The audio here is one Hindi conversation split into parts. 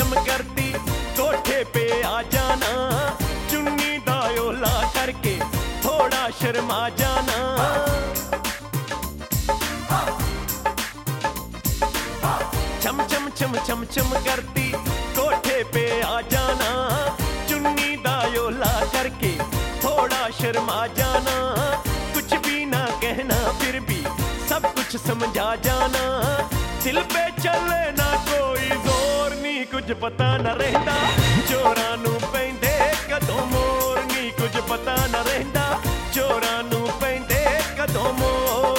चम करती कोठे पे आ जाना, चुन्नी दा ओला करके थोड़ा शर्मा जाना। चम चम चम चम चम करती कोठे पे आ जाना, चुन्नी दा ओला करके थोड़ा शर्मा जाना। कुछ भी ना कहना फिर भी सब कुछ समझा जाना। दिल पे चले ना कोई जोर नी, कुछ पता न रहता चोरां नू पैंदे कदों मोर नी, कुछ पता न रहता चोरां नू पैंदे कदों मोर।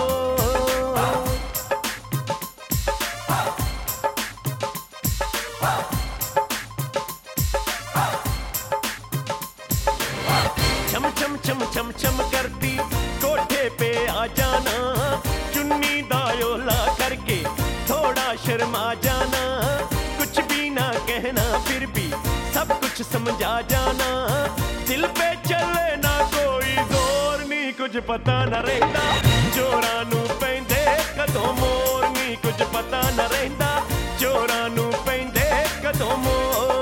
चम चम चम चम चम करती कोठे पे आ जाना, चुन्नी दा ओला करके थोड़ा शर्मा जाना। कुछ भी ना कहना फिर भी सब कुछ समझा जाना। दिल पे चले ना कोई जोर नी, कुछ पता न रहता चोरां नू पैंदे कदों मोर नी, कुछ पता न रहता चोरां नू पैंदे कदों मोर।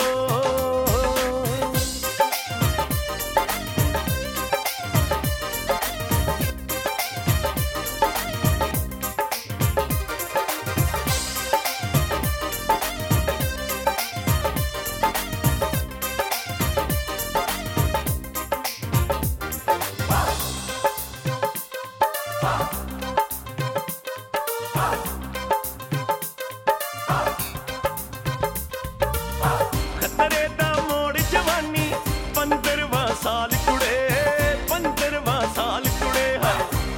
खतरे दा मोड़ जवानी 15वां साल कुड़े, 15वां साल कुड़े है।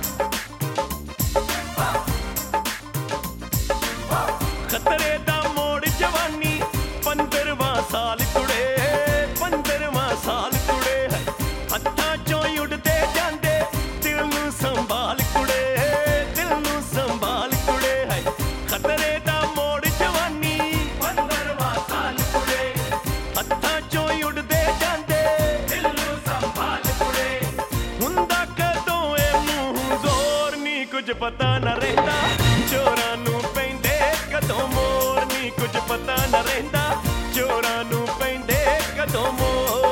खतरे दा मोड़ जवानी 15वां साल कुड़े, 15वां साल कुड़े है। हत्थां चों उड़दे जांदे दिल नू संभाल कुड़े, दिल नू संभाल कुड़े है। खतरे दा मोड़ जवानी 15वां साल कुड़े, हत्थां चों उड़दे जांदे दिल नू संभाल कुड़े। हुंदा कदों ए मूंह जोर नी, कुछ पता न रहता चोरां नू पैंदे कदों मोर नी, कुछ पता न रहता चोरां नू पैंदे कदों मोर।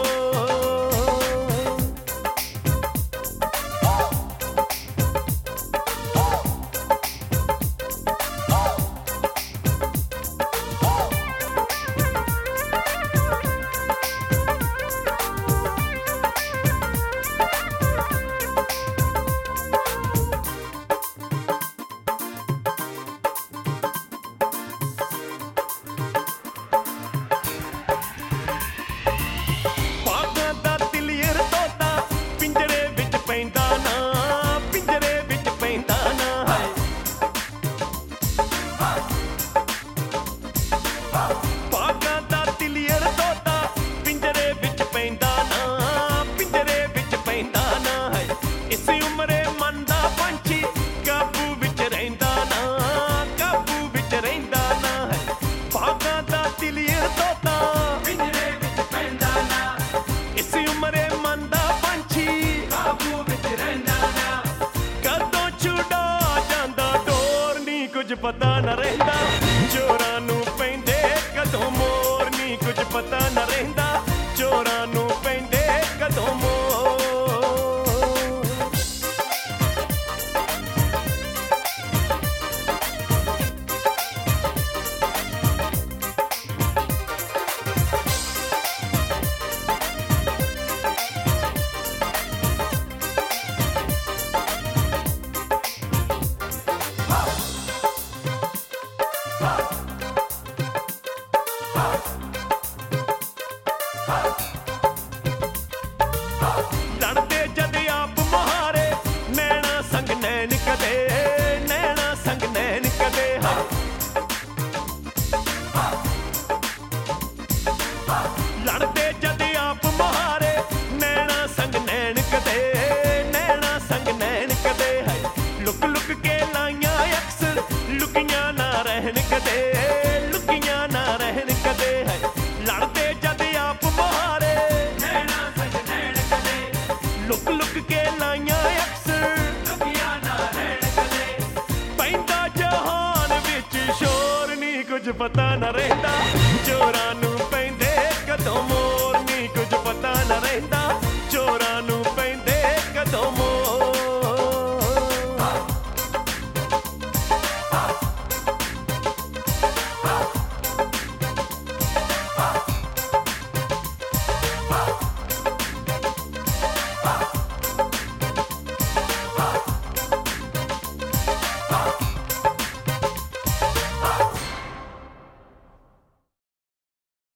पागां दा दिलियर तोता पिंजरे विच पैंदा ना, पिंजरे विच पैंदा ना है। पागां दा दिलियर तोता पिंजरे विच पैंदा ना, पिंजरे विच पैंदा ना है। इस उम्रे मन दा पंछी काबू विच रहिंदा ना, काबू विच रहिंदा ना है। पागां दा दिलियर तोता पिंजरे विच पैंदा ना, इस उम्रे मन दा पंछी काबू विच रहिंदा ना। कदों छुड़ा जांदा डोर नी, कुछ पता न रहता चोरां नू पैंदे कदों मोर नी, कुछ पता न रहता चोरां नू पैंदे कदों मोर। Ha!